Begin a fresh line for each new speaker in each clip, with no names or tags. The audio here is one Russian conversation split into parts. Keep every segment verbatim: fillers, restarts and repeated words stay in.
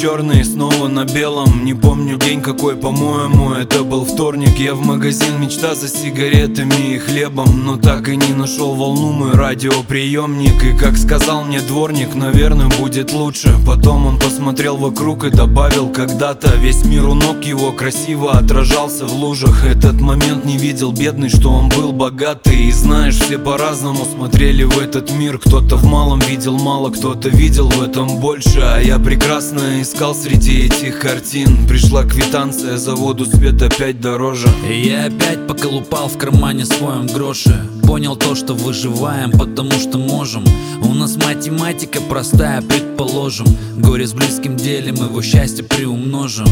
черный, снова на белом. Не помню день какой, по-моему, это был вторник. Я в магазин, мечта за сигаретами и хлебом, но так и не нашел волну мой радиоприемник. И как сказал мне дворник, наверное, будет лучше. Потом он посмотрел вокруг и добавил: когда-то весь мир у ног его красиво отражался в лужах. Этот момент не видел бедный, что он был богатый. И знаешь, все по-разному смотрели в этот мир. Кто-то в малом видел мало, кто-то видел в этом больше. А я прекрасно искал среди этих картин. Пришла квитанция за воду, свет опять дороже.
И я опять поколупал в кармане своем гроши. Понял то, что выживаем, потому что можем. У нас математика простая, предположим. Горе с близким делим, его счастье приумножим.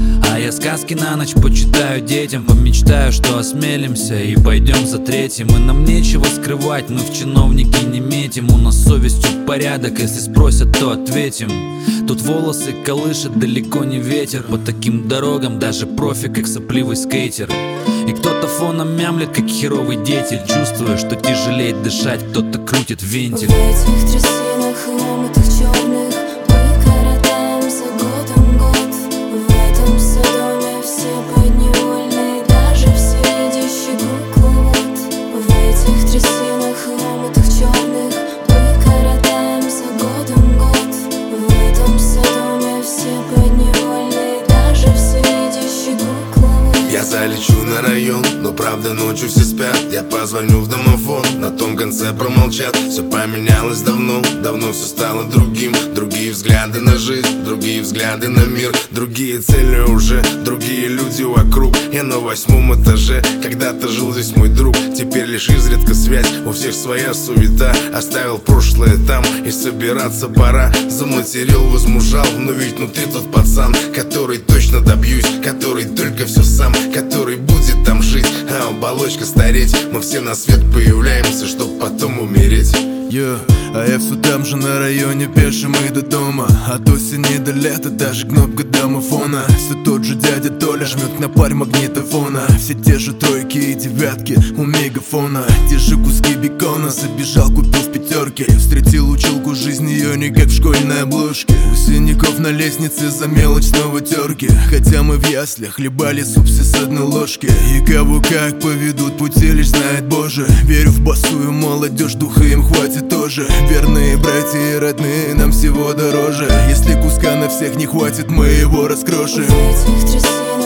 А я сказки на ночь почитаю детям, помечтаю, что осмелимся и пойдем за третьим. И нам нечего скрывать, мы в чиновники не метим. У нас совестью порядок, если спросят, то ответим. Тут волосы колышет далеко не ветер. По таким дорогам даже профи, как сопливый скейтер. И кто-то фоном мямлет, как херовый деятель, чувствуя, что тяжелеет дышать, кто-то крутит вентиль.
В этих трясинах и омутах черных мы коротаем за годом год. В этом садоме все подневольные, даже все идущие кукловод. В этих трясинах и омутах черных мы коротаем за годом год. В этом садоме все подневольные, даже все идущие кукловод.
Я залечу на район, но правда ночью все спят. Я позвоню в домофон, на том конце промолчат. Все поменялось давно, давно все стало другим. Другие взгляды на жизнь, другие взгляды на мир. Другие цели уже, другие люди вокруг. Я на восьмом этаже, когда-то жил здесь мой друг. Теперь лишь изредка связь, у всех своя суета. Оставил прошлое там, и собираться пора. Заматерил, возмужал, но ведь внутри тот пацан, который точно добьюсь, который только все сам, который будет там жить, а оболочка стареть. Мы все на свет появляемся, чтоб потом умереть.
Yeah. А я все там же на районе, пешим и до дома. От осени до лета, даже кнопка домофона. Все тот же дядя Толя жмет на парь магнитофона. Все те же тройки и девятки у мегафона. Те же куски бекона, забежал, купил в пятерке. Встретил училку, жизнь ее не как в школьной обложке. У синяков на лестнице за мелочь снова терки. Хотя мы в яслях хлебали суп все с одной ложки. И кого как поведут пути, лишь знает Боже. Верю в босую молодежь, духа им хватит тоже. Верные братья и родные нам всего дороже. Если куска на всех не хватит, мы его раскрошим.
В этих трясинах